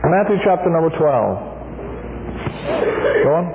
Matthew chapter number 12. Go on.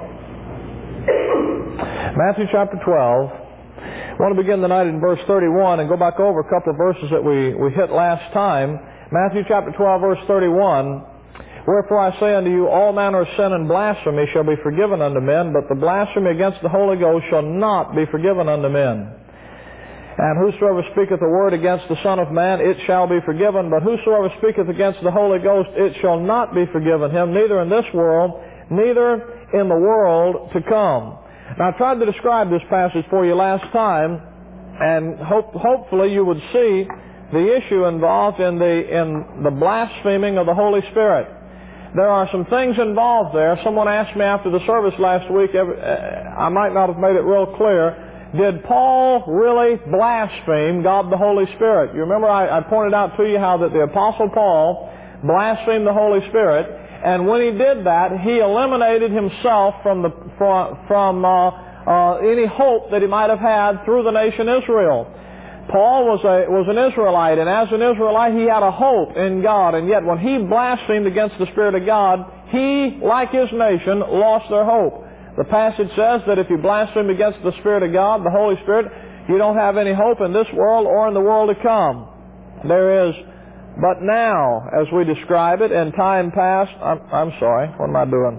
Matthew chapter 12. I want to begin tonight in verse 31 and go back over a couple of verses that we hit last time. Matthew chapter 12, verse 31. Wherefore I say unto you, all manner of sin and blasphemy shall be forgiven unto men, but the blasphemy against the Holy Ghost shall not be forgiven unto men. And whosoever speaketh a word against the Son of Man, it shall be forgiven. But whosoever speaketh against the Holy Ghost, it shall not be forgiven him, neither in this world, neither in the world to come. Now, I tried to describe this passage for you last time, and hopefully you would see the issue involved in the blaspheming of the Holy Spirit. There are some things involved there. Someone asked me after the service last week, I might not have made it real clear, did Paul really blaspheme God the Holy Spirit? You remember I pointed out to you how that the Apostle Paul blasphemed the Holy Spirit, and when he did that, he eliminated himself from any hope that he might have had through the nation Israel. Paul was an Israelite, and as an Israelite, he had a hope in God, and yet when he blasphemed against the Spirit of God, he, like his nation, lost their hope. The passage says that if you blaspheme against the Spirit of God, the Holy Spirit, you don't have any hope in this world or in the world to come. There is, but now, as we describe it, in time past, I'm sorry, what am I doing?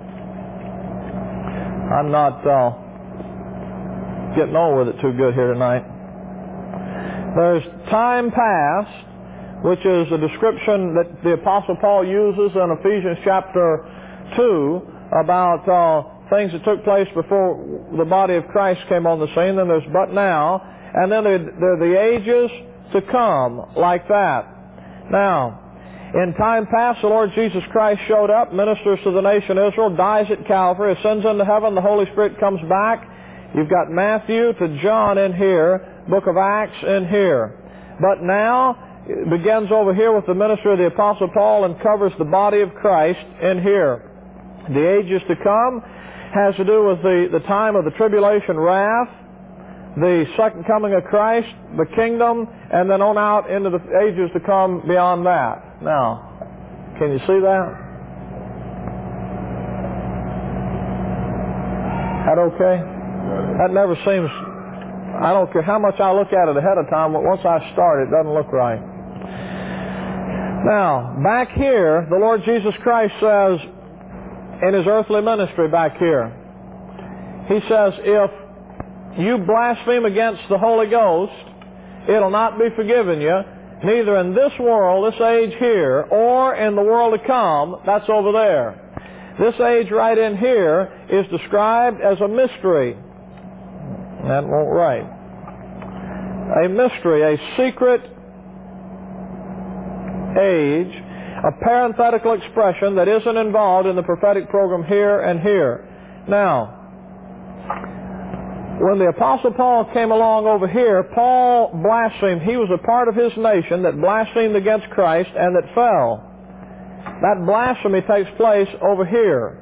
I'm not getting on with it too good here tonight. There's time past, which is a description that the Apostle Paul uses in Ephesians chapter 2 about things that took place before the body of Christ came on the scene. Then there's but now, and then there are the ages to come, like that. Now, in time past, the Lord Jesus Christ showed up, ministers to the nation Israel, dies at Calvary, ascends into heaven, the Holy Spirit comes back. You've got Matthew to John in here, book of Acts in here. But now, it begins over here with the ministry of the Apostle Paul and covers the body of Christ in here. The ages to come has to do with the time of the tribulation wrath, the second coming of Christ, the kingdom, and then on out into the ages to come beyond that. Now, can you see that? That okay? That never seems, I don't care how much I look at it ahead of time, but once I start, it doesn't look right. Now, back here, the Lord Jesus Christ says, in His earthly ministry back here, He says, if you blaspheme against the Holy Ghost, it'll not be forgiven you, neither in this world, this age here, or in the world to come. That's over there. This age right in here is described as a mystery. That won't write. A mystery, a secret age, a parenthetical expression that isn't involved in the prophetic program here and here. Now, when the Apostle Paul came along over here, Paul blasphemed. He was a part of his nation that blasphemed against Christ and that fell. That blasphemy takes place over here.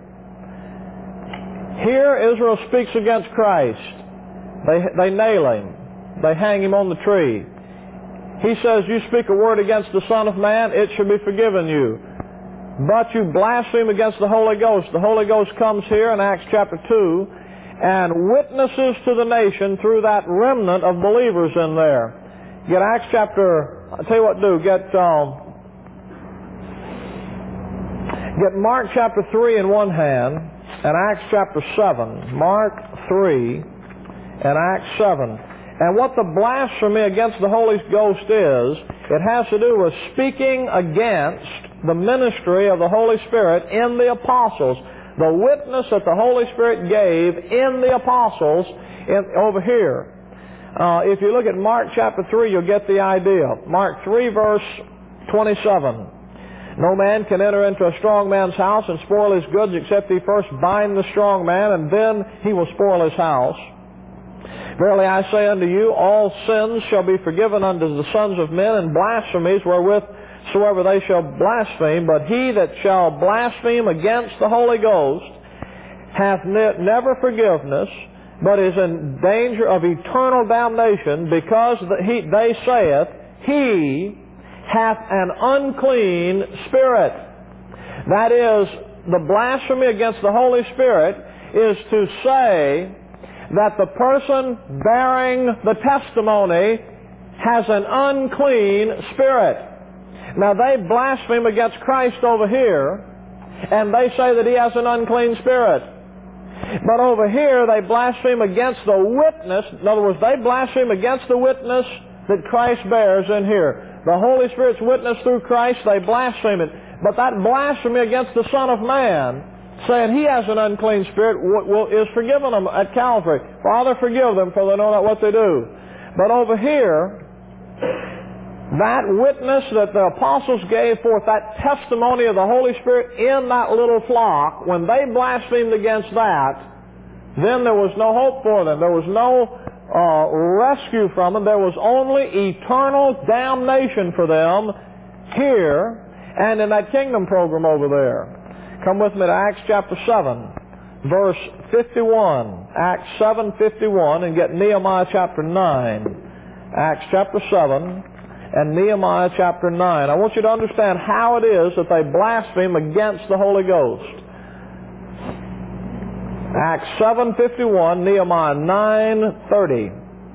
Here, Israel speaks against Christ. They nail Him. They hang Him on the tree. He says, you speak a word against the Son of Man, it shall be forgiven you. But you blaspheme against the Holy Ghost. The Holy Ghost comes here in Acts chapter 2 and witnesses to the nation through that remnant of believers in there. Get Acts chapter, I'll tell you what to do, get Mark chapter 3 in one hand and Acts chapter 7. Mark 3 and Acts 7. And what the blasphemy against the Holy Ghost is, it has to do with speaking against the ministry of the Holy Spirit in the apostles. The witness that the Holy Spirit gave in the apostles over here. If you look at Mark chapter 3, you'll get the idea. Mark 3 verse 27. No man can enter into a strong man's house and spoil his goods except he first bind the strong man, and then he will spoil his house. Verily I say unto you, all sins shall be forgiven unto the sons of men, and blasphemies wherewithsoever they shall blaspheme. But he that shall blaspheme against the Holy Ghost hath never forgiveness, but is in danger of eternal damnation, because they saith, he hath an unclean spirit. That is, the blasphemy against the Holy Spirit is to say that the person bearing the testimony has an unclean spirit. Now, they blaspheme against Christ over here, and they say that He has an unclean spirit. But over here, they blaspheme against the witness. In other words, they blaspheme against the witness that Christ bears in here. The Holy Spirit's witness through Christ, they blaspheme it. But that blasphemy against the Son of Man, saying He has an unclean spirit, is forgiven them at Calvary. Father, forgive them, for they know not what they do. But over here, that witness that the apostles gave forth, that testimony of the Holy Spirit in that little flock, when they blasphemed against that, then there was no hope for them. There was no rescue from them. There was only eternal damnation for them here and in that kingdom program over there. Come with me to Acts chapter 7, verse 51. Acts 7:51, and get Nehemiah chapter 9. Acts chapter 7 and Nehemiah chapter 9. I want you to understand how it is that they blaspheme against the Holy Ghost. Acts 7:51, Nehemiah 9:30.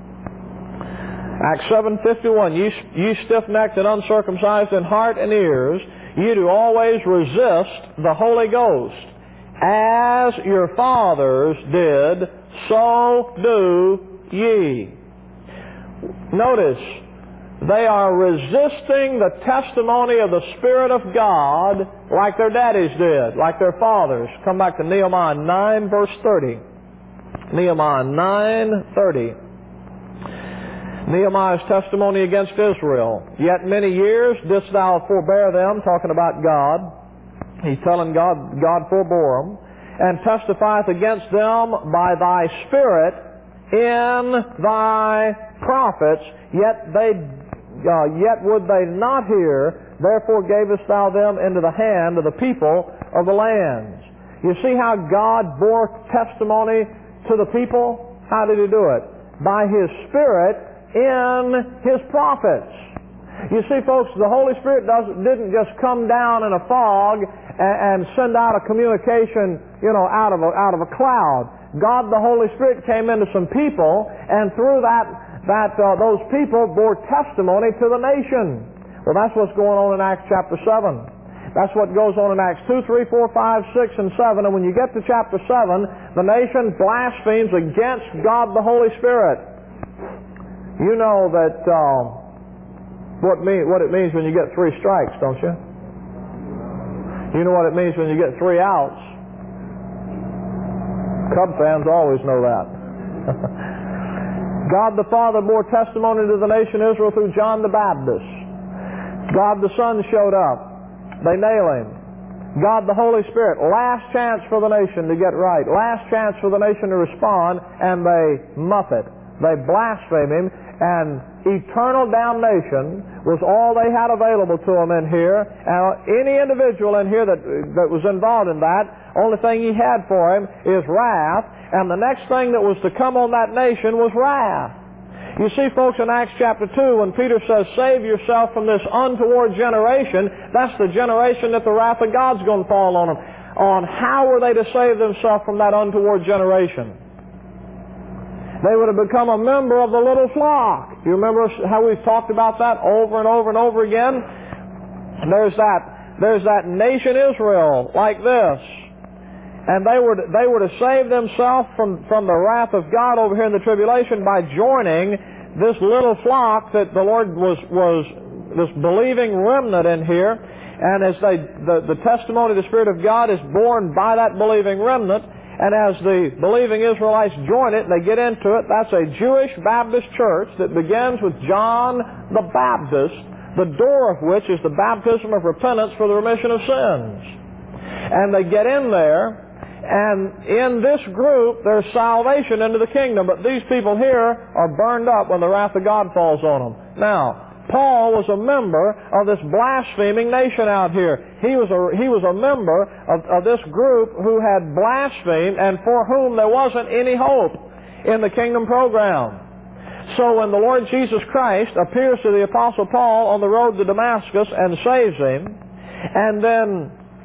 Acts 7:51, ye stiff-necked and uncircumcised in heart and ears, ye do always resist the Holy Ghost. As your fathers did, so do ye. Notice, they are resisting the testimony of the Spirit of God like their daddies did, like their fathers. Come back to Nehemiah 9, verse 30. Nehemiah 9:30. Nehemiah's testimony against Israel. Yet many years didst thou forbear them, talking about God. He's telling God forbore them, and testifieth against them by thy Spirit in thy prophets, yet would they not hear, therefore gavest thou them into the hand of the people of the lands. You see how God bore testimony to the people? How did He do it? By His Spirit in His prophets. You see, folks, the Holy Spirit didn't just come down in a fog and send out a communication, out of a cloud. God, the Holy Spirit, came into some people, and through those people bore testimony to the nation. Well, that's what's going on in Acts chapter 7. That's what goes on in Acts 2, 3, 4, 5, 6, and 7. And when you get to chapter 7, the nation blasphemes against God the Holy Spirit. You know that what it means when you get 3 strikes, don't you? You know what it means when you get 3 outs. Cub fans always know that. God the Father bore testimony to the nation Israel through John the Baptist. God the Son showed up. They nail Him. God the Holy Spirit, last chance for the nation to get right. Last chance for the nation to respond, and they muff it. They blaspheme Him, and eternal damnation was all they had available to them in here. And any individual in here that was involved in that, only thing he had for him is wrath, and the next thing that was to come on that nation was wrath. You see, folks, in Acts chapter 2, when Peter says, save yourself from this untoward generation, that's the generation that the wrath of God's going to fall on them. On how were they to save themselves from that untoward generation? They would have become a member of the little flock. You remember how we've talked about that over and over and over again? And there's that nation Israel like this. And they were to save themselves from the wrath of God over here in the tribulation by joining this little flock that the Lord was this believing remnant in here. And as the testimony of the Spirit of God is borne by that believing remnant, and as the believing Israelites join it, they get into it. That's a Jewish Baptist church that begins with John the Baptist, the door of which is the baptism of repentance for the remission of sins. And they get in there, and in this group there's salvation into the kingdom. But these people here are burned up when the wrath of God falls on them. Now, Paul was a member of this blaspheming nation out here. He was a member of this group who had blasphemed and for whom there wasn't any hope in the kingdom program. So when the Lord Jesus Christ appears to the Apostle Paul on the road to Damascus and saves him, and then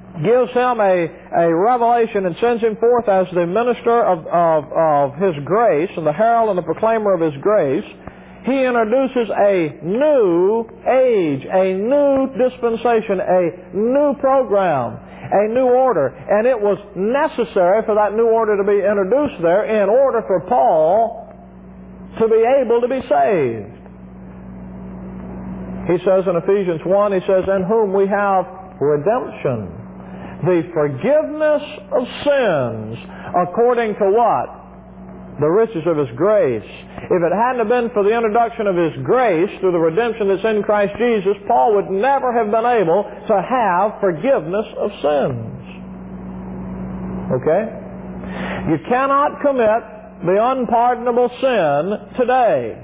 gives him a revelation and sends him forth as the minister of His grace and the herald and the proclaimer of His grace, He introduces a new age, a new dispensation, a new program, a new order. And it was necessary for that new order to be introduced there in order for Paul to be able to be saved. He says in Ephesians 1, he says, in whom we have redemption, the forgiveness of sins, according to what? The riches of His grace. If it hadn't been for the introduction of His grace through the redemption that's in Christ Jesus, Paul would never have been able to have forgiveness of sins. Okay? You cannot commit the unpardonable sin today.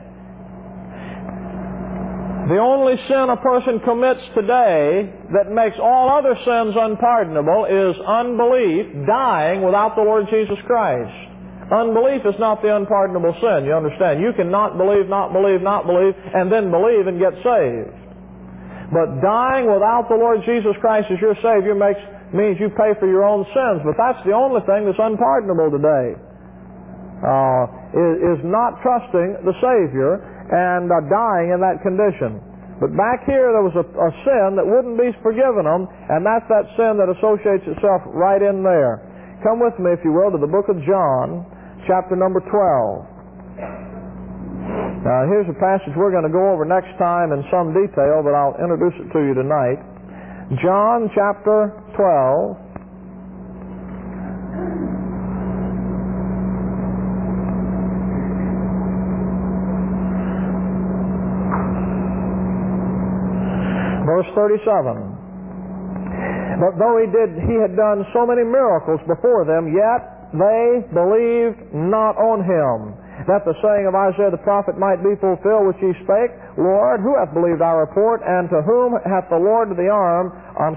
The only sin a person commits today that makes all other sins unpardonable is unbelief, dying without the Lord Jesus Christ. Unbelief is not the unpardonable sin, you understand. You can not believe, and then believe and get saved. But dying without the Lord Jesus Christ as your Savior means you pay for your own sins. But that's the only thing that's unpardonable today. Is not trusting the Savior and dying in that condition. But back here there was a sin that wouldn't be forgiven them, and that's that sin that associates itself right in there. Come with me, if you will, to the book of John, chapter number 12. Now here's a passage we're going to go over next time in some detail, but I'll introduce it to you tonight. John chapter 12. Verse 37. But though he had done so many miracles before them, yet they believed not on Him, that the saying of Isaiah the prophet might be fulfilled, which he spake, Lord, who hath believed our report, and to whom hath the arm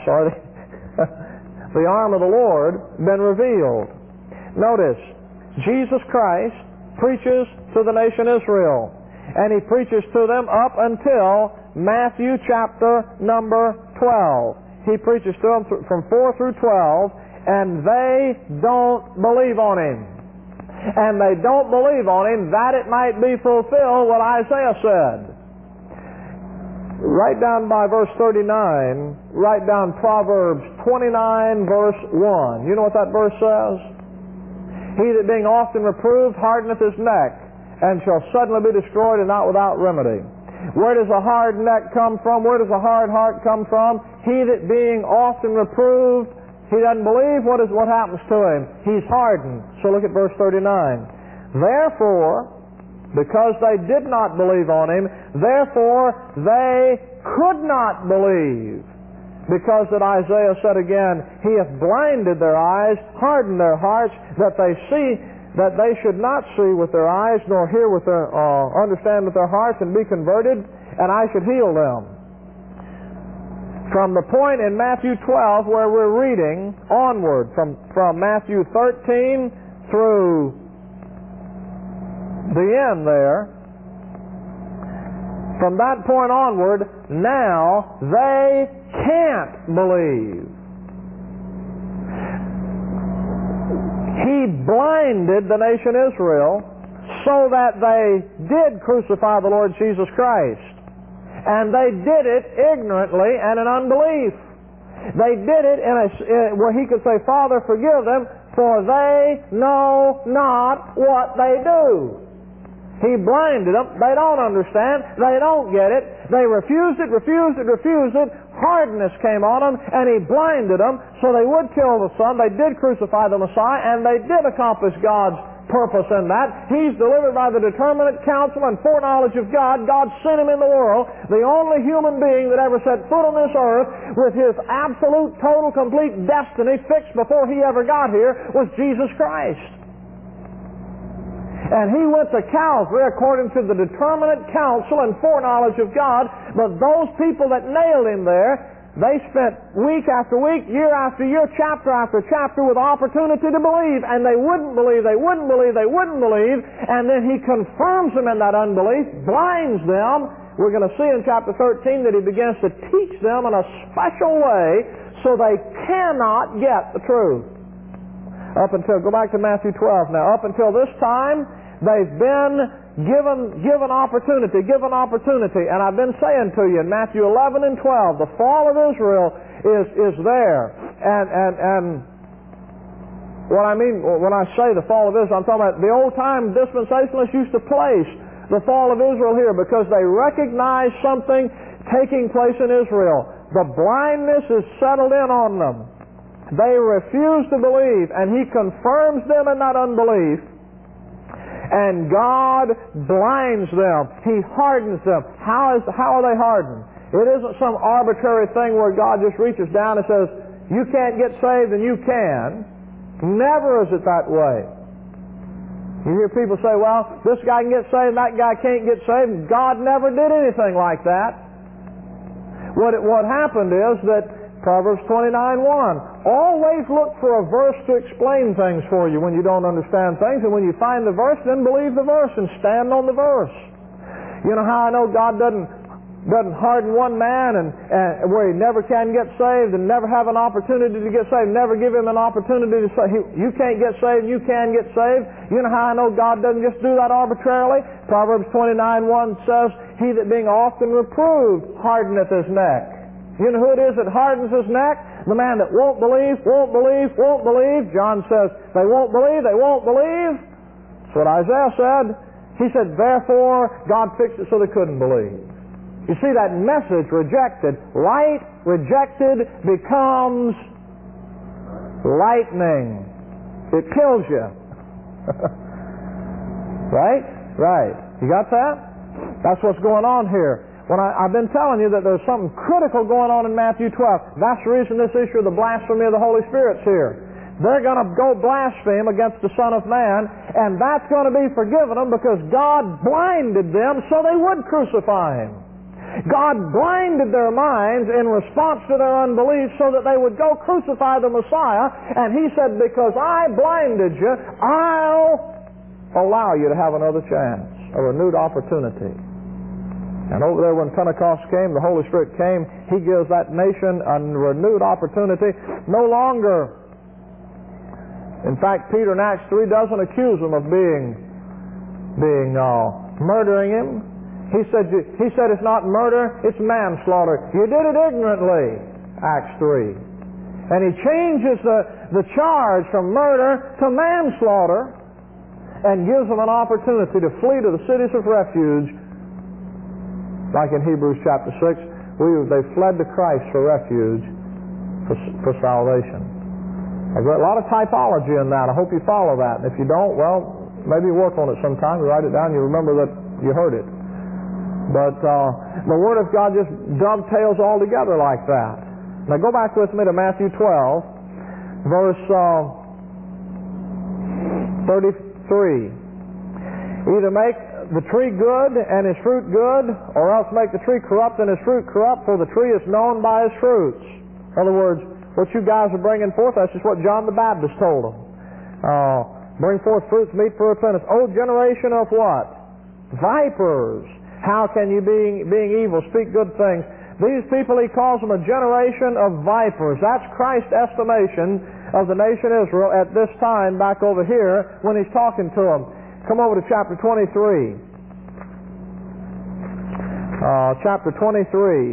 of the Lord been revealed? Notice, Jesus Christ preaches to the nation Israel, and He preaches to them up until Matthew chapter number 12. He preaches to them from 4 through 12, and they don't believe on Him. And they don't believe on Him that it might be fulfilled what Isaiah said. Right down by verse 39, write down Proverbs 29 verse 1. You know what that verse says? He that being often reproved hardeneth his neck, and shall suddenly be destroyed, and not without remedy. Where does a hard neck come from? Where does a hard heart come from? He that being often reproved, he doesn't believe. What happens to him? He's hardened. So look at verse 39. Therefore, because they did not believe on Him, therefore they could not believe. Because that Isaiah said again, He hath blinded their eyes, hardened their hearts, that they should not see with their eyes, nor hear with their understand with their hearts, and be converted, and I should heal them. From the point in Matthew 12 where we're reading onward, from Matthew 13 through the end there, from that point onward, now they can't believe. He blinded the nation Israel so that they did crucify the Lord Jesus Christ. And they did it ignorantly and in unbelief. They did it where He could say, Father, forgive them, for they know not what they do. He blinded them. They don't understand. They don't get it. They refused it. Hardness came on them, and He blinded them so they would kill the Son. They did crucify the Messiah, and they did accomplish God's purpose in that. He's delivered by the determinate counsel and foreknowledge of God. God sent Him in the world, the only human being that ever set foot on this earth with His absolute, total, complete destiny fixed before He ever got here was Jesus Christ. And He went to Calvary according to the determinate counsel and foreknowledge of God. But those people that nailed Him there, they spent week after week, year after year, chapter after chapter with opportunity to believe. And they wouldn't believe. And then He confirms them in that unbelief, blinds them we're going to see in chapter 13 that he begins to teach them in a special way so they cannot get the truth. Go back to Matthew 12 now. Up until this time, they've been given opportunity. And I've been saying to you in Matthew 11 and 12, the fall of Israel is there. And what I mean when I say the fall of Israel, I'm talking about the old-time dispensationalists used to place the fall of Israel here because they recognized something taking place in Israel. The blindness is settled in on them. They refuse to believe, and he confirms them in that unbelief. And God blinds them. He hardens them. How are they hardened? It isn't some arbitrary thing where God just reaches down and says, you can't get saved and you can. Never is it that way. You hear people say, well, this guy can get saved and that guy can't get saved. God never did anything like that. What happened is that Proverbs 29:1, always look for a verse to explain things for you when you don't understand things, and when you find the verse, then believe the verse and stand on the verse. You know how I know God doesn't harden one man and where he never can get saved and never have an opportunity to get saved, never give him an opportunity to say, you can't get saved, you can get saved. You know how I know God doesn't just do that arbitrarily? Proverbs 29:1 says, he that being often reproved hardeneth his neck. You know who it is that hardens his neck? The man that won't believe. John says, they won't believe. That's what Isaiah said. He said, therefore, God fixed it so they couldn't believe. You see that message rejected. Light rejected becomes lightning. It kills you. Right. You got that? That's what's going on here. When I've been telling you that there's something critical going on in Matthew 12. That's the reason this issue of the blasphemy of the Holy Spirit's here. They're going to go blaspheme against the Son of Man, and that's going to be forgiven them because God blinded them so they would crucify Him. God blinded their minds in response to their unbelief so that they would go crucify the Messiah, and He said, because I blinded you, I'll allow you to have another chance, a renewed opportunity. And over there when Pentecost came, the Holy Spirit came, He gives that nation a renewed opportunity. No longer, in fact, Peter in Acts 3 doesn't accuse them of murdering him. He said it's not murder, it's manslaughter. You did it ignorantly, Acts 3. And He changes the charge from murder to manslaughter and gives them an opportunity to flee to the cities of refuge. Like in Hebrews chapter 6, they fled to Christ for refuge, for salvation. There's a lot of typology in that. I hope you follow that. And if you don't, well, maybe work on it sometime. You write it down, you remember that you heard it. But the Word of God just dovetails all together like that. Now go back with me to Matthew 12, verse 33. Either make the tree good and his fruit good, or else make the tree corrupt and his fruit corrupt, for the tree is known by his fruits. In other words, what you guys are bringing forth, that's just what John the Baptist told them. Bring forth fruits meet for repentance. O generation of what? Vipers. How can you, being evil, speak good things? These people, He calls them a generation of vipers. That's Christ's estimation of the nation Israel at this time back over here when He's talking to them. Come over to chapter 23. Chapter 23.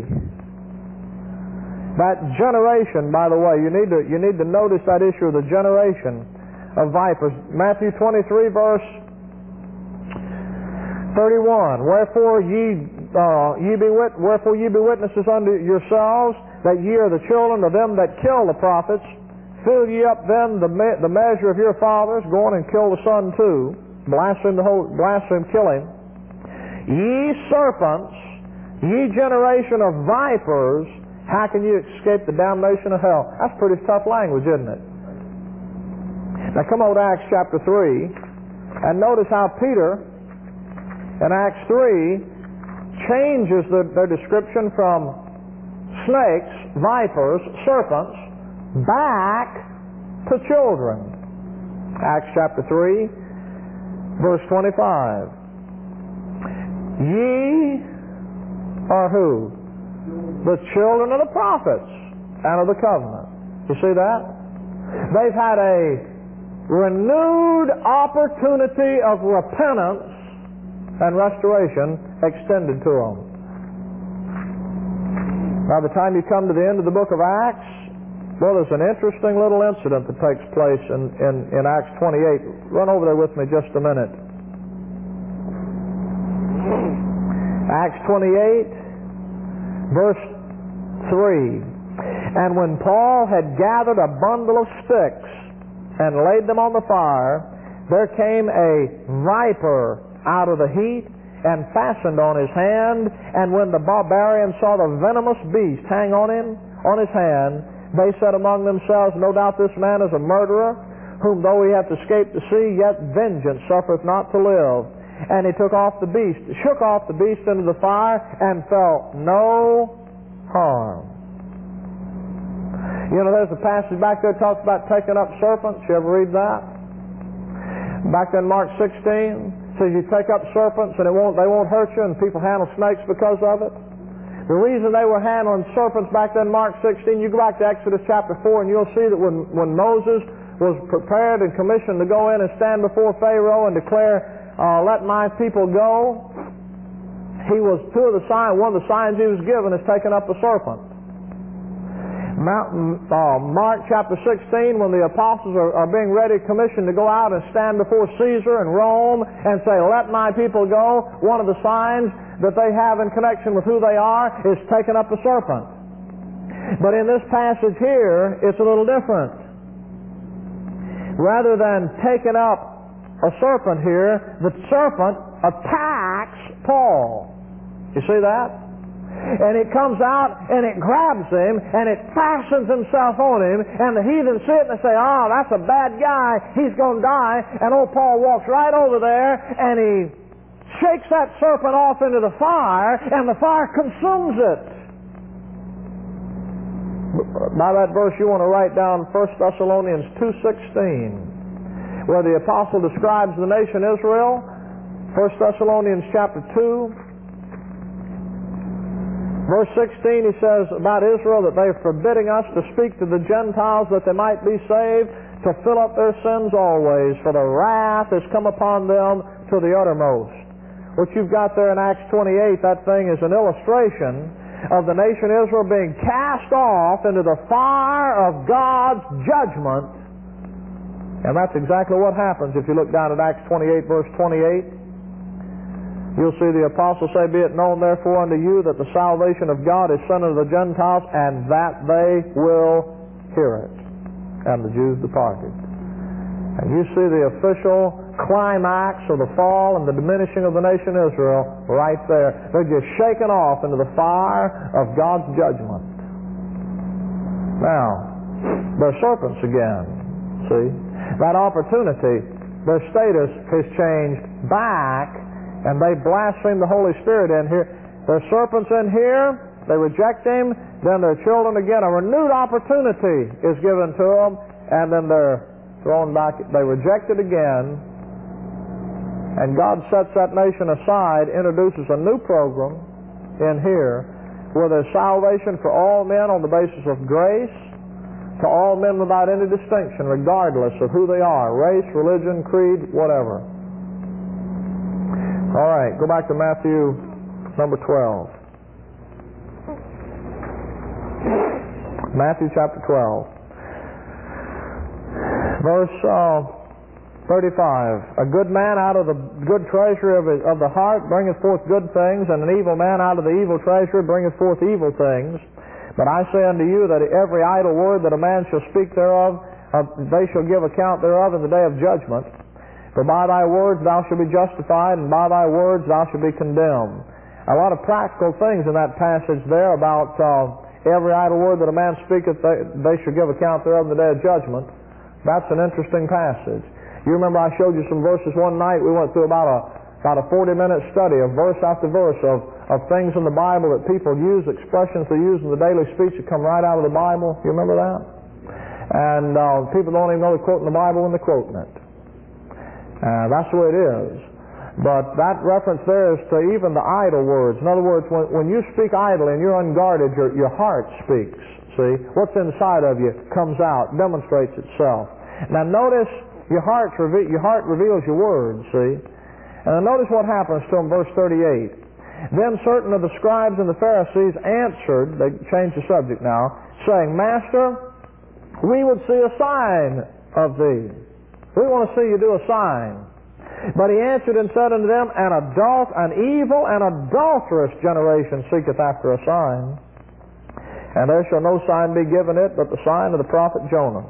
That generation, by the way, you need to notice that issue of the generation of vipers. Matthew 23, verse 31. Wherefore ye be witnesses unto yourselves that ye are the children of them that kill the prophets. Fill ye up then the measure of your fathers. Go on and kill the Son too. Blaspheme, kill him. Ye serpents, ye generation of vipers, how can you escape the damnation of hell? That's pretty tough language, isn't it? Now come over to Acts chapter 3, and notice how Peter, in Acts 3, changes their description from snakes, vipers, serpents, back to children. Acts chapter 3, verse 25. Ye are who? The children of the prophets and of the covenant. You see that? They've had a renewed opportunity of repentance and restoration extended to them. By the time you come to the end of the book of Acts, well, there's an interesting little incident that takes place in Acts 28. Run over there with me just a minute. Acts 28, verse 3. And when Paul had gathered a bundle of sticks and laid them on the fire, there came a viper out of the heat and fastened on his hand. And when the barbarians saw the venomous beast hang on him, on his hand, they said among themselves, no doubt this man is a murderer, whom though he hath escaped the sea, yet vengeance suffereth not to live. And he shook off the beast into the fire, and felt no harm. You know, there's a passage back there that talks about taking up serpents. You ever read that? Back in Mark 16, says you take up serpents and they won't hurt you, and people handle snakes because of it. The reason they were handling serpents back then, Mark 16, you go back to Exodus chapter 4 and you'll see that when Moses was prepared and commissioned to go in and stand before Pharaoh and declare, let my people go, one of the signs he was given is taking up a serpent. Mark chapter 16, when the apostles are being ready, commissioned to go out and stand before Caesar in Rome and say, let my people go, one of the signs that they have in connection with who they are is taking up a serpent. But in this passage here, it's a little different. Rather than taking up a serpent here, the serpent attacks Paul. You see that? And it comes out and it grabs him and it fastens himself on him, and the heathen see it and they say, oh, that's a bad guy, he's going to die. And old Paul walks right over there and he shakes that serpent off into the fire, and the fire consumes it. By that verse you want to write down 1 Thessalonians 2:16, where the apostle describes the nation Israel. 1 Thessalonians chapter 2. Verse 16, he says about Israel that they are forbidding us to speak to the Gentiles that they might be saved, to fill up their sins always, for the wrath has come upon them to the uttermost. What you've got there in Acts 28, that thing is an illustration of the nation Israel being cast off into the fire of God's judgment. And that's exactly what happens if you look down at Acts 28, verse 28. You'll see the apostle say, be it known therefore unto you that the salvation of God is sent unto the Gentiles, and that they will hear it. And the Jews departed. And you see the official climax of the fall and the diminishing of the nation Israel right there. They're just shaken off into the fire of God's judgment. Now, they're serpents again. See? That opportunity, their status has changed back, and they blaspheme the Holy Spirit in here. They're serpents in here, they reject Him, then they're children again. A renewed opportunity is given to them, and then they're thrown back. They reject it again, and God sets that nation aside, introduces a new program in here where there's salvation for all men on the basis of grace, to all men without any distinction, regardless of who they are, race, religion, creed, whatever. All right, go back to Matthew number 12. Matthew chapter 12. Verse 35. A good man out of the good treasury of the heart bringeth forth good things, and an evil man out of the evil treasury bringeth forth evil things. But I say unto you that every idle word that a man shall speak thereof, they shall give account thereof in the day of judgment. For by thy words thou shalt be justified, and by thy words thou shalt be condemned. A lot of practical things in that passage there about every idle word that a man speaketh, they shall give account thereof in the day of judgment. That's an interesting passage. You remember I showed you some verses one night. We went through about a 40-minute study of verse after verse of things in the Bible that people use, expressions they use in the daily speech that come right out of the Bible. You remember that? And people don't even know they're quoting the Bible when they're quoting it. That's the way it is. But that reference there is to even the idle words. In other words, when you speak idly and you're unguarded, your heart speaks. See? What's inside of you comes out, demonstrates itself. Now notice your heart reveals your words, see? And notice what happens to them, verse 38. Then certain of the scribes and the Pharisees answered, they changed the subject now, saying, Master, we would see a sign of thee. We want to see you do a sign. But he answered and said unto them, An evil and adulterous generation seeketh after a sign, and there shall no sign be given it but the sign of the prophet Jonas.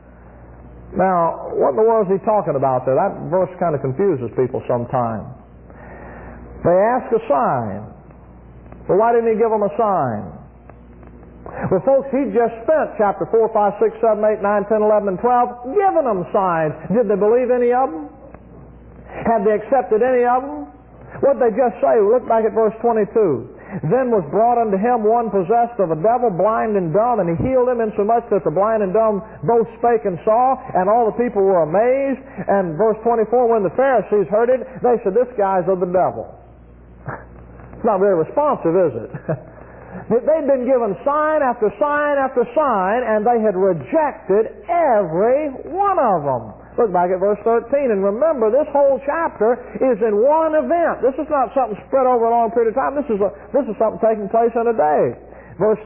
Now, what in the world is he talking about there? That verse kind of confuses people sometimes. They ask a sign. Well, why didn't he give them a sign? Well, folks, he just spent chapter 4, 5, 6, 7, 8, 9, 10, 11, and 12 giving them signs. Did they believe any of them? Had they accepted any of them? What did they just say? Look back at verse 22. Then was brought unto him one possessed of a devil, blind and dumb, and he healed him insomuch that the blind and dumb both spake and saw, and all the people were amazed. And verse 24, when the Pharisees heard it, they said, This guy's of the devil. It's not very responsive, is it? They'd been given sign after sign after sign, and they had rejected every one of them. Look back at verse 13, and remember, this whole chapter is in one event. This is not something spread over a long period of time. This is something taking place in a day. Verse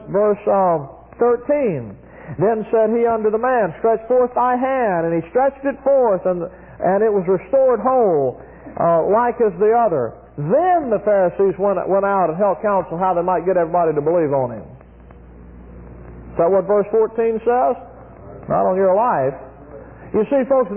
13. Then said he unto the man, Stretch forth thy hand, and he stretched it forth, and it was restored whole, like as the other. Then the Pharisees went out and held counsel how they might get everybody to believe on him. Is that what verse 14 says? Not on your life. You see, folks,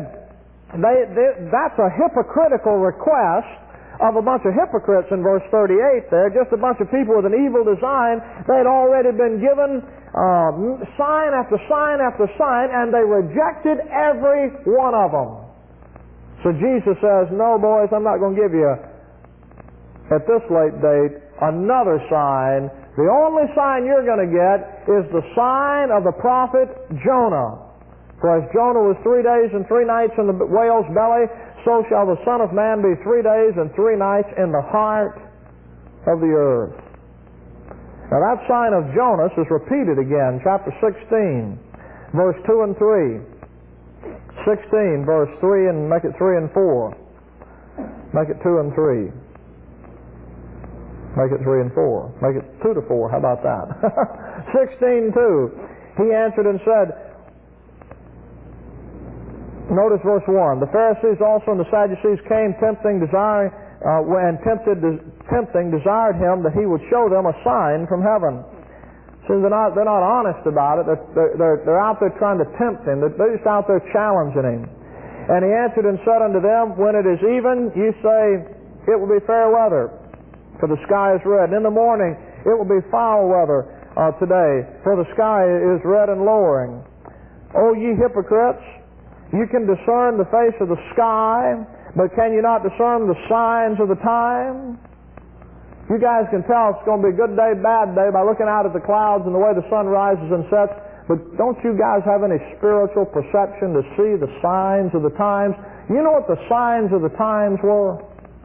that's a hypocritical request of a bunch of hypocrites in verse 38 there, just a bunch of people with an evil design. They'd already been given sign after sign after sign, and they rejected every one of them. So Jesus says, No, boys, I'm not going to give you, at this late date, another sign. The only sign you're going to get is the sign of the prophet Jonah. For as Jonah was 3 days and 3 nights in the whale's belly, so shall the Son of Man be 3 days and 3 nights in the heart of the earth. Now that sign of Jonas is repeated again, chapter 16, verse 2 and 3. 16, verse 3, and make it 3 and 4. Make it 2 and 3. Make it 3 and 4. Make it 2 to 4. How about that? 16:2. He answered and said, notice verse 1. The Pharisees also and the Sadducees came tempting, desired him that he would show them a sign from heaven. So they're not honest about it. They're out there trying to tempt him. They're just out there challenging him. And he answered and said unto them, When it is even, ye say, It will be fair weather, for the sky is red. And in the morning it will be foul weather today, for the sky is red and lowering. O ye hypocrites, you can discern the face of the sky, but can you not discern the signs of the time? You guys can tell it's going to be a good day, bad day by looking out at the clouds and the way the sun rises and sets, but don't you guys have any spiritual perception to see the signs of the times? You know what the signs of the times were?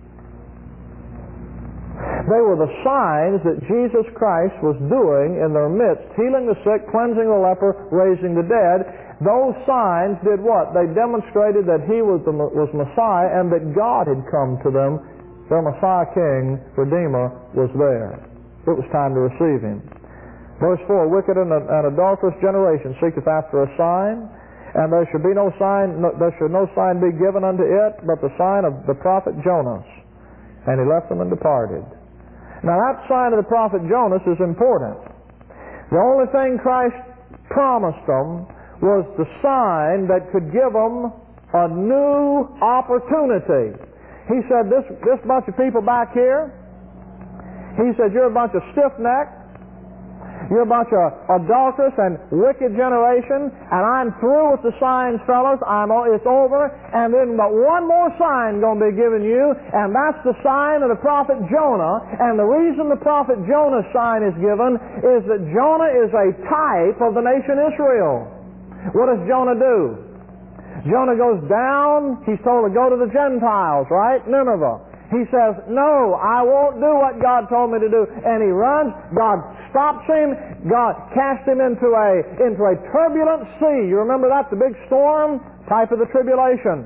They were the signs that Jesus Christ was doing in their midst, healing the sick, cleansing the leper, raising the dead. Those signs did what? They demonstrated that he was Messiah and that God had come to them. Their Messiah, King, Redeemer, was there. It was time to receive him. Verse 4, Wicked and adulterous generation seeketh after a sign, and there should no sign be given unto it, but the sign of the prophet Jonas. And he left them and departed. Now that sign of the prophet Jonas is important. The only thing Christ promised them was the sign that could give them a new opportunity. He said, this bunch of people back here, he said, you're a bunch of stiff-necked, you're a bunch of adulterous and wicked generation, and I'm through with the signs, fellas. It's over, and then but one more sign going to be given you, and that's the sign of the prophet Jonah. And the reason the prophet Jonah's sign is given is that Jonah is a type of the nation Israel. What does Jonah do? Jonah goes down. He's told to go to the Gentiles, right? Nineveh. He says, no, I won't do what God told me to do. And he runs. God stops him. God cast him into a turbulent sea. You remember that? The big storm? Type of the tribulation.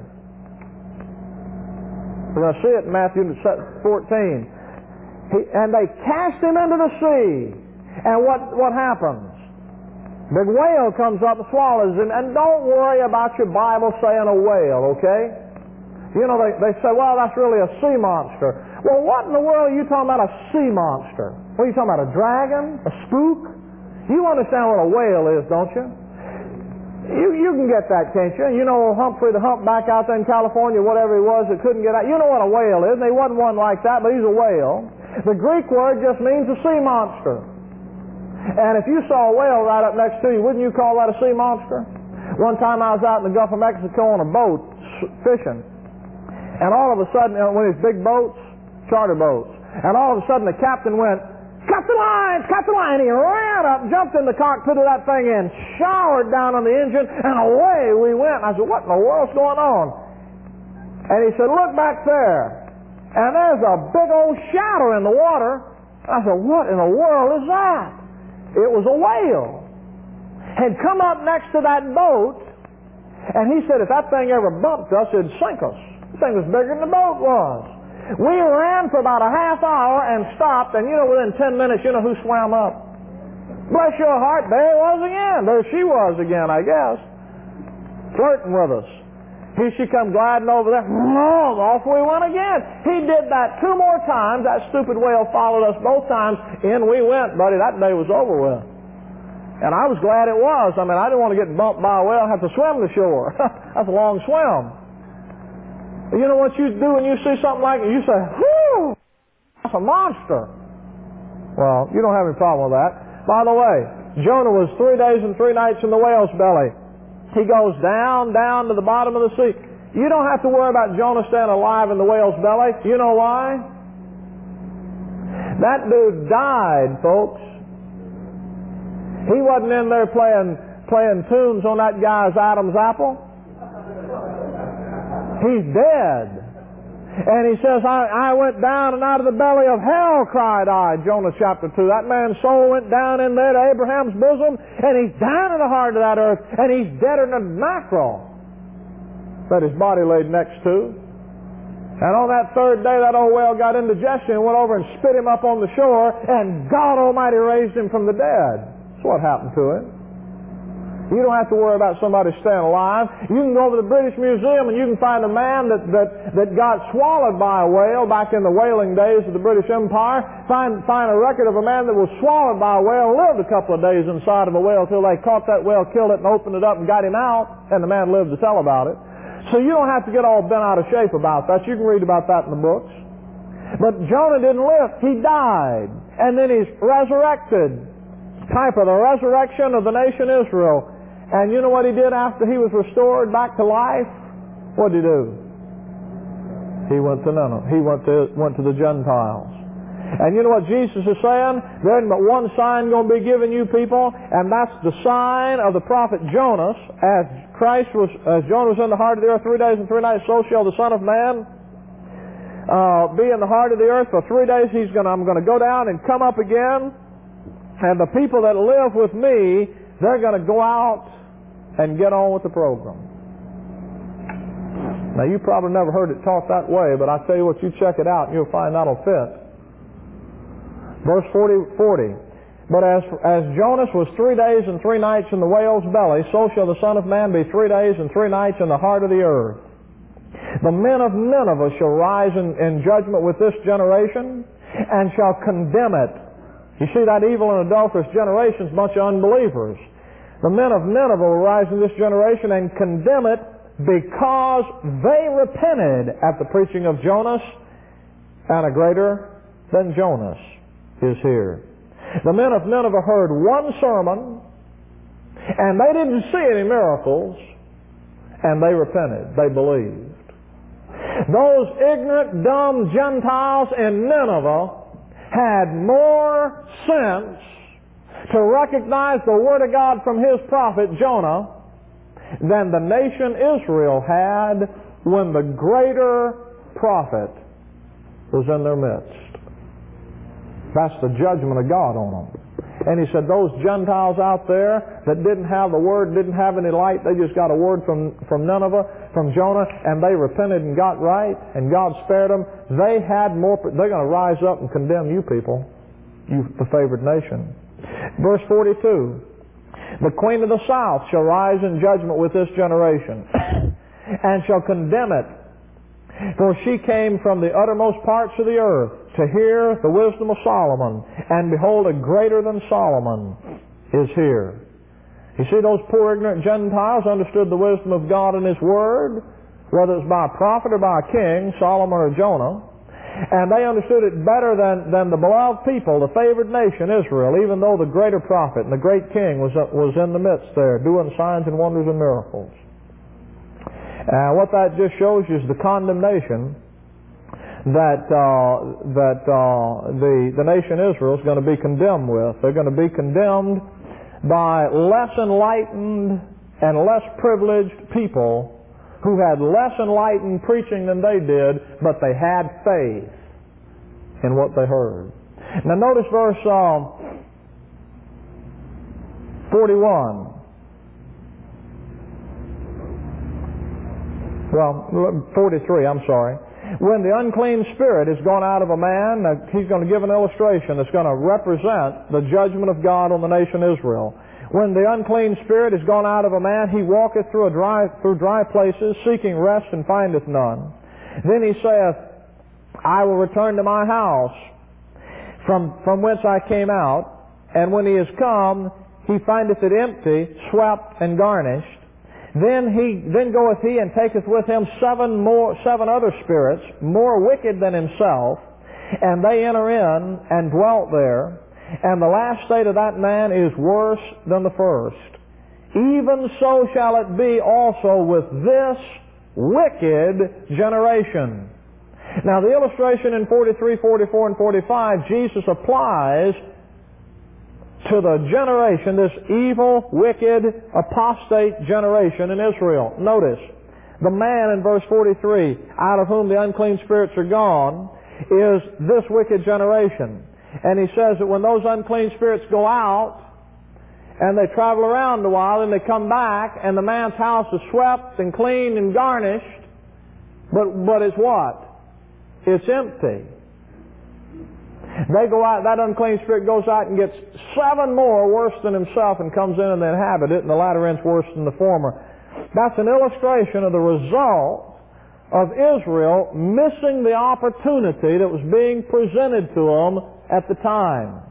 We're going to see it in Matthew 14. And they cast him into the sea. And what happens? Big whale comes up and swallows him. And don't worry about your Bible saying a whale, okay? You know, they say, well, that's really a sea monster. Well, what in the world are you talking about a sea monster? What are you talking about, a dragon? A spook? You understand what a whale is, don't you? You can get that, can't you? You know Humphrey the Humpback out there in California, whatever he was, that couldn't get out. You know what a whale is. There wasn't one like that, but he's a whale. The Greek word just means a sea monster. And if you saw a whale right up next to you, wouldn't you call that a sea monster? One time I was out in the Gulf of Mexico on a boat fishing. And all of a sudden, one of these big boats, charter boats, and all of a sudden the captain went, cut the lines, cut the line. And he ran up, jumped in the cockpit of that thing and showered down on the engine, and away we went. I said, what in the world's going on? And he said, look back there. And there's a big old shadow in the water. I said, what in the world is that? It was a whale. Had come up next to that boat, and he said, if that thing ever bumped us, it'd sink us. The thing was bigger than the boat was. We ran for about a half hour and stopped, and within 10 minutes, you know who swam up? Bless your heart, there it was again. There she was again, I guess. Flirting with us. Here she come gliding over there. Off we went again. He did that 2 more times. That stupid whale followed us both times. In we went, buddy. That day was over with. And I was glad it was. I mean, I didn't want to get bumped by a whale and have to swim to shore. That's a long swim. You know what you do when you see something like it? You say, whew, that's a monster. Well, you don't have any problem with that. By the way, Jonah was 3 days and 3 nights in the whale's belly. He goes down to the bottom of the sea. You don't have to worry about Jonah staying alive in the whale's belly. You know why? That dude died, folks. He wasn't in there playing tunes on that guy's Adam's apple. He's dead. And he says, I went down and out of the belly of hell, cried I, Jonah chapter 2. That man's soul went down in there to Abraham's bosom, and he's down in the heart of that earth, and he's deader than a mackerel that his body laid next to. And on that 3rd day, that old whale got indigestion and went over and spit him up on the shore, and God Almighty raised him from the dead. That's what happened to him. You don't have to worry about somebody staying alive. You can go over to the British Museum and you can find a man that got swallowed by a whale back in the whaling days of the British Empire. Find a record of a man that was swallowed by a whale and lived a couple of days inside of a whale till they caught that whale, killed it, and opened it up and got him out. And the man lived to tell about it. So you don't have to get all bent out of shape about that. You can read about that in the books. But Jonah didn't live. He died. And then he's resurrected. Type of the resurrection of the nation Israel. And you know what he did after he was restored back to life? What did he do? He went to Nineveh. He went to the Gentiles. And you know what Jesus is saying? There isn't but one sign going to be given you people, and that's the sign of the prophet Jonas. As Jonah was in the heart of the earth 3 days and 3 nights, so shall the Son of Man be in the heart of the earth. For 3 days I'm going to go down and come up again, and the people that live with me, they're going to go out and get on with the program. Now, you probably never heard it taught that way, but I tell you what, you check it out and you'll find that'll fit. Verse 40. But as Jonas was 3 days and 3 nights in the whale's belly, so shall the Son of Man be 3 days and 3 nights in the heart of the earth. The men of Nineveh shall rise in judgment with this generation and shall condemn it. You see, that evil and adulterous generation is a bunch of unbelievers. The men of Nineveh will rise in this generation and condemn it because they repented at the preaching of Jonas, and a greater than Jonas is here. The men of Nineveh heard one sermon, and they didn't see any miracles, and they repented. They believed. Those ignorant, dumb Gentiles in Nineveh had more sense to recognize the Word of God from his prophet Jonah than the nation Israel had when the greater prophet was in their midst. That's the judgment of God on them. And he said those Gentiles out there that didn't have the Word, didn't have any light, they just got a word from Nineveh, from Jonah, and they repented and got right, and God spared them. They're going to rise up and condemn you people, you the favored nation. Verse 42, the queen of the south shall rise in judgment with this generation, and shall condemn it. For she came from the uttermost parts of the earth to hear the wisdom of Solomon, and behold, a greater than Solomon is here. You see, those poor ignorant Gentiles understood the wisdom of God and His Word, whether it was by a prophet or by a king, Solomon or Jonah, and they understood it better than the beloved people, the favored nation, Israel, even though the greater prophet and the great king was in the midst there, doing signs and wonders and miracles. What that just shows you is the condemnation that the nation Israel is going to be condemned with. They're going to be condemned by less enlightened and less privileged people who had less enlightened preaching than they did, but they had faith in what they heard. Now notice verse 41. Well, 43, I'm sorry. When the unclean spirit is gone out of a man, he's going to give an illustration that's going to represent the judgment of God on the nation Israel. When the unclean spirit is gone out of a man, he walketh through dry places, seeking rest, and findeth none. Then he saith, I will return to my house, from whence I came out. And when he is come, he findeth it empty, swept, and garnished. Then goeth he and taketh with him seven other spirits, more wicked than himself, and they enter in and dwelt there. And the last state of that man is worse than the first. Even so shall it be also with this wicked generation. Now the illustration in 43, 44, and 45, Jesus applies to the generation, this evil, wicked, apostate generation in Israel. Notice, the man in verse 43, out of whom the unclean spirits are gone, is this wicked generation. And he says that when those unclean spirits go out, and they travel around a while, and they come back, and the man's house is swept and cleaned and garnished, but it's what? It's empty. They go out, that unclean spirit goes out and gets seven more worse than himself and comes in and they inhabit it, and the latter end's worse than the former. That's an illustration of the result of Israel missing the opportunity that was being presented to them at the time.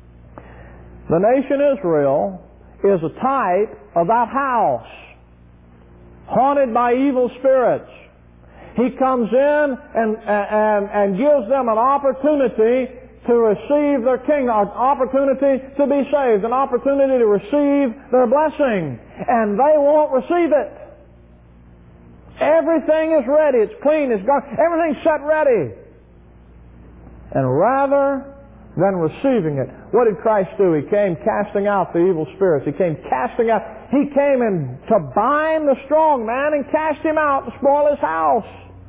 The nation Israel is a type of that house, haunted by evil spirits. He comes in and gives them an opportunity to receive their kingdom, an opportunity to be saved, an opportunity to receive their blessing. And they won't receive it. Everything is ready. It's clean. It's gone. Everything's set ready. And rather than receiving it, what did Christ do? He came casting out the evil spirits. He came casting out. He came in to bind the strong man and cast him out and spoil his house.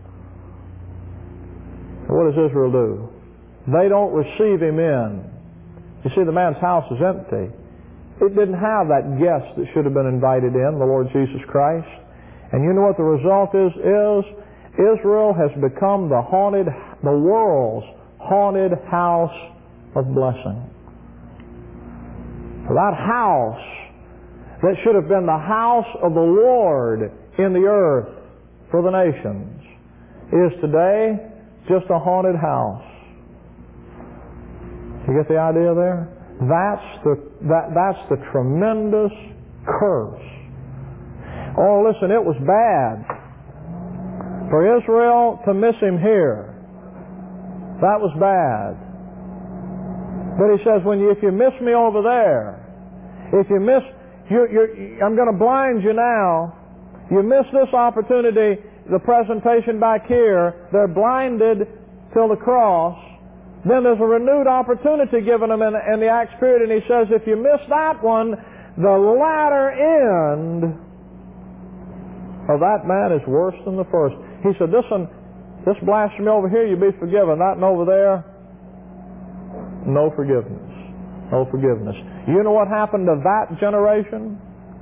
What does Israel do? They don't receive him in. You see, the man's house is empty. It didn't have that guest that should have been invited in, the Lord Jesus Christ. And you know what the result is Israel has become the world's haunted house of blessing. That house that should have been the house of the Lord in the earth for the nations is today just a haunted house. You get the idea there? That's the tremendous curse. Oh, listen, it was bad for Israel to miss him here. That was bad. But he says, if you miss me over there, if you miss, I'm going to blind you now. You miss this opportunity, the presentation back here, they're blinded till the cross. Then there's a renewed opportunity given them in the Acts period, and he says, if you miss that one, the latter end of that man is worse than the first. He said, this blasphemy over here, you'll be forgiven. That one over there, no forgiveness. No forgiveness. You know what happened to that generation?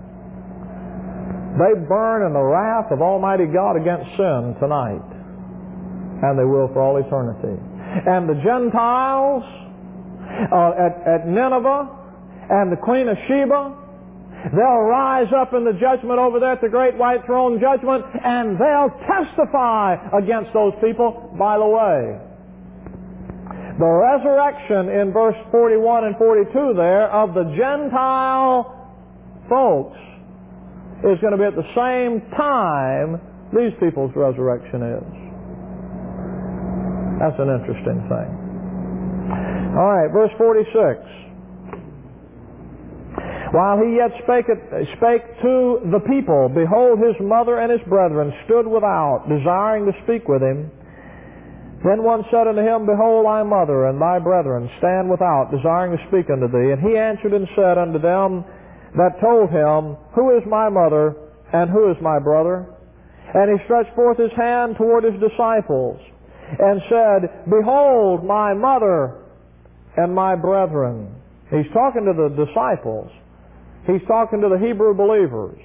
They burn in the wrath of Almighty God against sin tonight. And they will for all eternity. And the Gentiles at Nineveh and the Queen of Sheba, they'll rise up in the judgment over there at the great white throne judgment, and they'll testify against those people. By the way, the resurrection in verse 41 and 42 there of the Gentile folks is going to be at the same time these people's resurrection is. That's an interesting thing. All right, verse 46. While he yet spake to the people, behold, his mother and his brethren stood without, desiring to speak with him. Then one said unto him, Behold, thy mother and thy brethren stand without, desiring to speak unto thee. And he answered and said unto them that told him, Who is my mother, and who is my brother? And he stretched forth his hand toward his disciples, and said, Behold, my mother and my brethren. He's talking to the disciples. He's talking to the Hebrew believers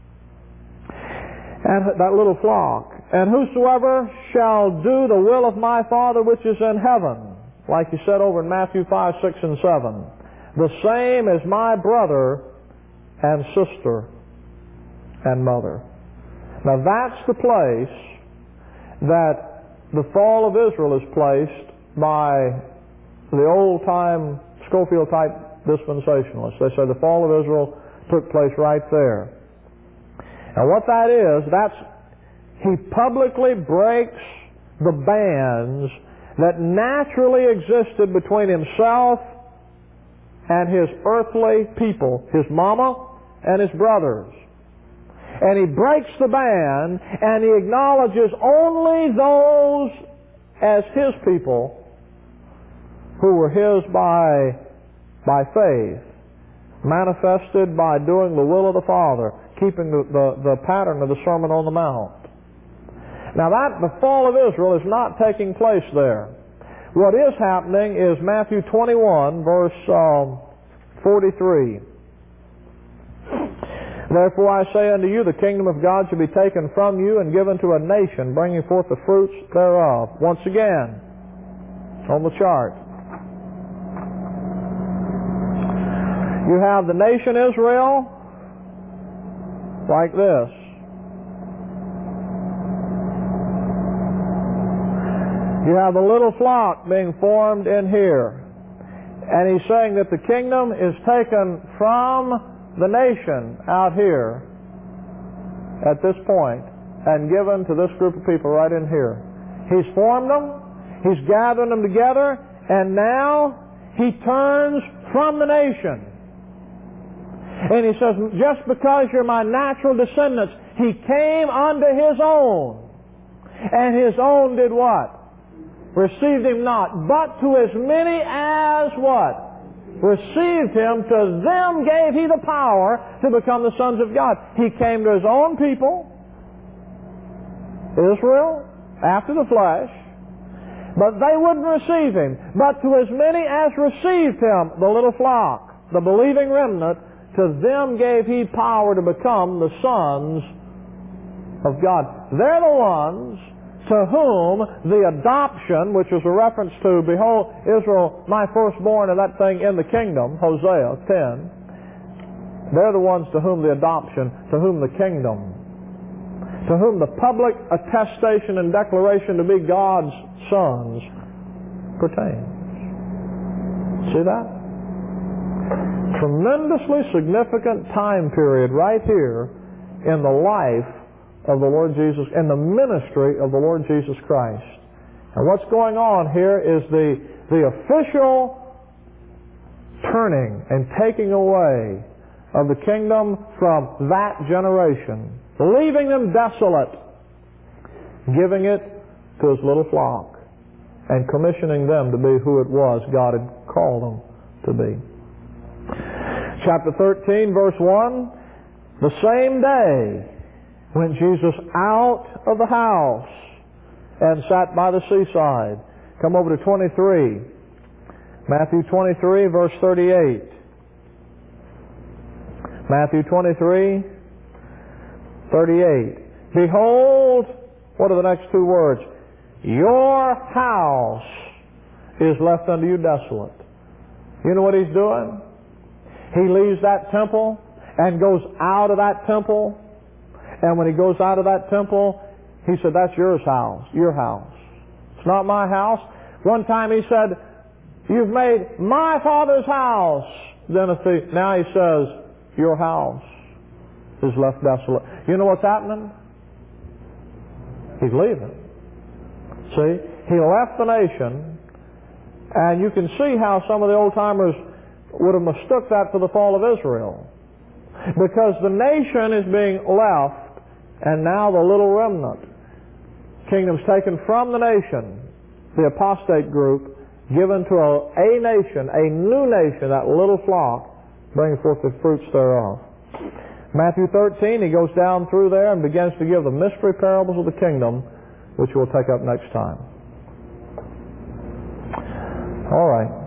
and that little flock. And whosoever shall do the will of my Father which is in heaven, like he said over in Matthew 5, 6, and 7, the same is my brother and sister and mother. Now that's the place that the fall of Israel is placed by the old-time Scofield-type dispensationalists. They say the fall of Israel took place right there. And what that is, he publicly breaks the bands that naturally existed between himself and his earthly people, his mama and his brothers. And he breaks the band, and he acknowledges only those as his people who were his by faith, manifested by doing the will of the Father, keeping the pattern of the Sermon on the Mount. Now the fall of Israel is not taking place there. What is happening is Matthew 21, verse 43. Therefore I say unto you, the kingdom of God shall be taken from you and given to a nation, bringing forth the fruits thereof. Once again, on the chart. You have the nation Israel like this. You have the little flock being formed in here. And he's saying that the kingdom is taken from the nation out here at this point and given to this group of people right in here. He's formed them, he's gathered them together, and now he turns from the nation. And he says, just because you're my natural descendants, he came unto his own. And his own did what? Received him not. But to as many as what? Received him, to them gave he the power to become the sons of God. He came to his own people, Israel, after the flesh, but they wouldn't receive him. But to as many as received him, the little flock, the believing remnant, to them gave he power to become the sons of God. They're the ones to whom the adoption, which was a reference to, behold, Israel, my firstborn, and that thing in the kingdom, Hosea 10, they're the ones to whom the adoption, to whom the kingdom, to whom the public attestation and declaration to be God's sons pertains. See that? Tremendously significant time period right here in the life of the Lord Jesus, in the ministry of the Lord Jesus Christ. And what's going on here is the official turning and taking away of the kingdom from that generation, leaving them desolate, giving it to his little flock, and commissioning them to be who it was God had called them to be. Chapter 13, verse 1, the same day went Jesus out of the house and sat by the seaside. Come over to 23. Matthew 23, verse 38. Matthew 23, 38. Behold, what are the next two words? Your house is left unto you desolate. You know what he's doing? He leaves that temple and goes out of that temple. And when he goes out of that temple, he said, that's your house. It's not my house. One time he said, you've made my Father's house. Now he says, your house is left desolate. You know what's happening? He's leaving. See? He left the nation, and you can see how some of the old-timers would have mistook that for the fall of Israel. Because the nation is being left, and now the little remnant. Kingdom's taken from the nation, the apostate group, given to a nation, a new nation, that little flock, bringing forth the fruits thereof. Matthew 13, he goes down through there and begins to give the mystery parables of the kingdom, which we'll take up next time. All right.